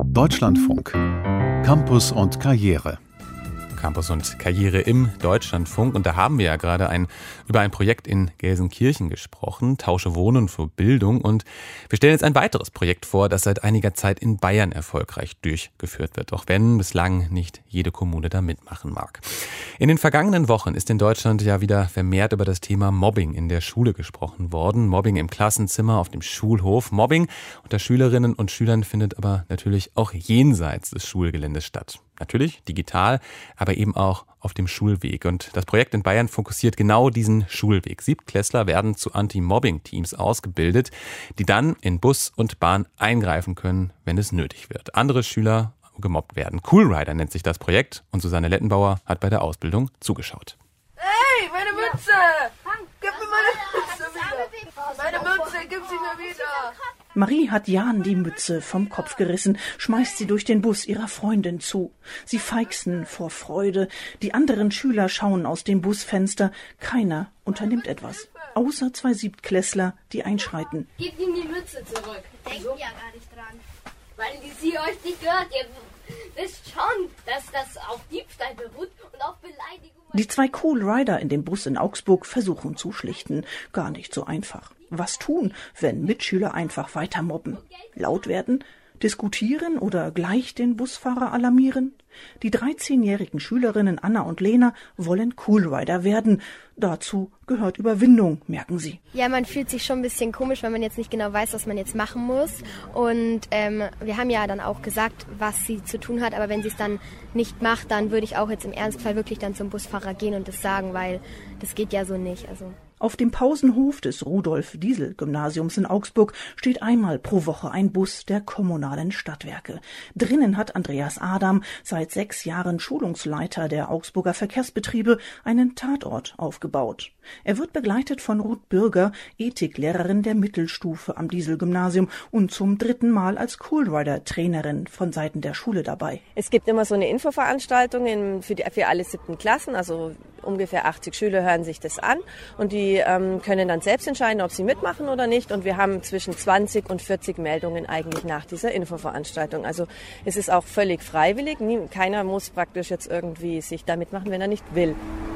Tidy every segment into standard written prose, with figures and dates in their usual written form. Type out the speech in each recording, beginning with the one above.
Deutschlandfunk. Campus und Karriere. Campus und Karriere im Deutschlandfunk. Und da haben wir ja gerade über ein Projekt in Gelsenkirchen gesprochen, Tausche Wohnen für Bildung. Und wir stellen jetzt ein weiteres Projekt vor, das seit einiger Zeit in Bayern erfolgreich durchgeführt wird, auch wenn bislang nicht jede Kommune da mitmachen mag. In den vergangenen Wochen ist in Deutschland ja wieder vermehrt über das Thema Mobbing in der Schule gesprochen worden. Mobbing im Klassenzimmer, auf dem Schulhof. Mobbing unter Schülerinnen und Schülern findet aber natürlich auch jenseits des Schulgeländes statt. Natürlich digital, aber eben auch auf dem Schulweg. Und das Projekt in Bayern fokussiert genau diesen Schulweg. Siebtklässler werden zu Anti-Mobbing-Teams ausgebildet, die dann in Bus und Bahn eingreifen können, wenn es nötig wird. Andere Schüler gemobbt werden. Coolrider nennt sich das Projekt und Susanne Lettenbauer hat bei der Ausbildung zugeschaut. Hey, meine Mütze! Gib mir meine Mütze wieder! Meine Mütze, gib sie mir wieder! Marie hat Jan die Mütze vom Kopf gerissen, schmeißt sie durch den Bus ihrer Freundin zu. Sie feixen vor Freude. Die anderen Schüler schauen aus dem Busfenster. Keiner unternimmt etwas. Außer zwei Siebtklässler, die einschreiten. Gebt ihm die Mütze zurück. Denkt ja gar nicht dran. Weil sie euch nicht gehört. Ihr wisst schon, dass das auf Diebstahl beruht und auf Beleidigung. Die zwei Coolrider in dem Bus in Augsburg versuchen zu schlichten. Gar nicht so einfach. Was tun, wenn Mitschüler einfach weiter mobben? Laut werden? Diskutieren oder gleich den Busfahrer alarmieren? Die 13-jährigen Schülerinnen Anna und Lena wollen Coolrider werden. Dazu gehört Überwindung, merken sie. Ja, man fühlt sich schon ein bisschen komisch, wenn man jetzt nicht genau weiß, was man jetzt machen muss. Und wir haben ja dann auch gesagt, was sie zu tun hat. Aber wenn sie es dann nicht macht, dann würde ich auch jetzt im Ernstfall wirklich dann zum Busfahrer gehen und das sagen, weil das geht ja so nicht. Auf dem Pausenhof des Rudolf-Diesel-Gymnasiums in Augsburg steht einmal pro Woche ein Bus der kommunalen Stadtwerke. Drinnen hat Andreas Adam, seit 6 Jahren Schulungsleiter der Augsburger Verkehrsbetriebe, einen Tatort aufgebaut. Er wird begleitet von Ruth Bürger, Ethiklehrerin der Mittelstufe am Diesel-Gymnasium und zum 3. Mal als Coolrider-Trainerin von Seiten der Schule dabei. Es gibt immer so eine Infoveranstaltung für alle 7. Klassen, also ungefähr 80 Schüler hören sich das an und die können dann selbst entscheiden, ob sie mitmachen oder nicht. Und wir haben zwischen 20 und 40 Meldungen eigentlich nach dieser Infoveranstaltung. Also es ist auch völlig freiwillig. Keiner muss praktisch jetzt irgendwie sich da mitmachen, wenn er nicht will.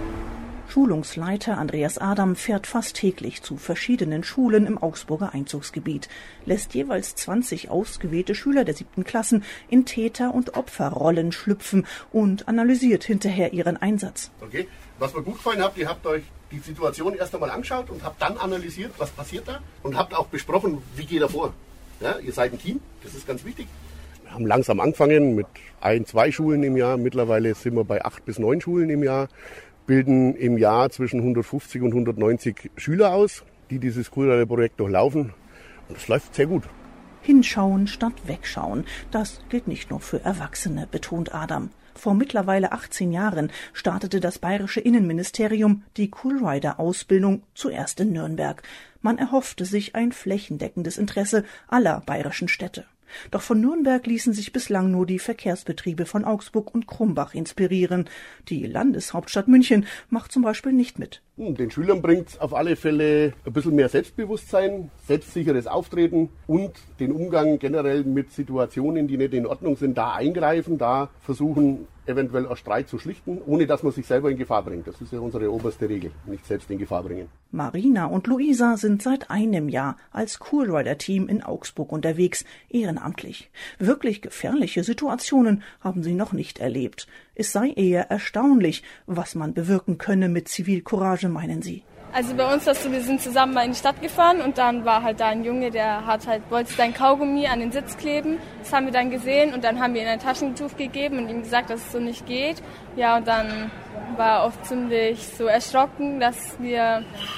Schulungsleiter Andreas Adam fährt fast täglich zu verschiedenen Schulen im Augsburger Einzugsgebiet, lässt jeweils 20 ausgewählte Schüler der 7. Klassen in Täter- und Opferrollen schlüpfen und analysiert hinterher ihren Einsatz. Okay, was mir gut gefallen hat, ihr habt euch die Situation erst einmal angeschaut und habt dann analysiert, was passiert da und habt auch besprochen, wie geht er vor. Ja, ihr seid ein Team, das ist ganz wichtig. Wir haben langsam angefangen mit 1-2 Schulen im Jahr, mittlerweile sind wir bei 8 bis 9 Schulen im Jahr. Bilden im Jahr zwischen 150 und 190 Schüler aus, die dieses Coolrider-Projekt durchlaufen. Und es läuft sehr gut. Hinschauen statt wegschauen, das gilt nicht nur für Erwachsene, betont Adam. Vor mittlerweile 18 Jahren startete das bayerische Innenministerium die Coolrider-Ausbildung zuerst in Nürnberg. Man erhoffte sich ein flächendeckendes Interesse aller bayerischen Städte. Doch von Nürnberg ließen sich bislang nur die Verkehrsbetriebe von Augsburg und Krumbach inspirieren. Die Landeshauptstadt München macht zum Beispiel nicht mit. Den Schülern bringt es auf alle Fälle ein bisschen mehr Selbstbewusstsein, selbstsicheres Auftreten und den Umgang generell mit Situationen, die nicht in Ordnung sind, da eingreifen, da versuchen, eventuell einen Streit zu schlichten, ohne dass man sich selber in Gefahr bringt. Das ist ja unsere oberste Regel, nicht selbst in Gefahr bringen. Marina und Luisa sind seit einem Jahr als Coolrider-Team in Augsburg unterwegs, ehrenamtlich. Wirklich gefährliche Situationen haben sie noch nicht erlebt. Es sei eher erstaunlich, was man bewirken könne mit Zivilcourage, meinen sie. Also bei uns wir sind zusammen mal in die Stadt gefahren und dann war halt da ein Junge, der wollte sein Kaugummi an den Sitz kleben. Das haben wir dann gesehen und dann haben wir ihm ein Taschentuch gegeben und ihm gesagt, dass es so nicht geht. Ja, und dann war er auch ziemlich so erschrocken, dass wir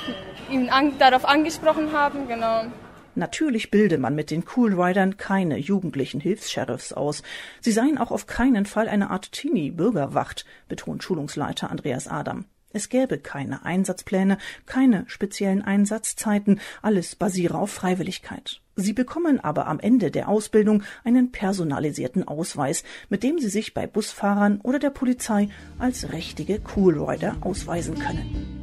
ihn darauf angesprochen haben, genau. Natürlich bilde man mit den Coolridern keine jugendlichen Hilfs-Sheriffs aus. Sie seien auch auf keinen Fall eine Art Teenie-Bürgerwacht, betont Schulungsleiter Andreas Adam. Es gäbe keine Einsatzpläne, keine speziellen Einsatzzeiten, alles basiere auf Freiwilligkeit. Sie bekommen aber am Ende der Ausbildung einen personalisierten Ausweis, mit dem sie sich bei Busfahrern oder der Polizei als richtige Coolrider ausweisen können.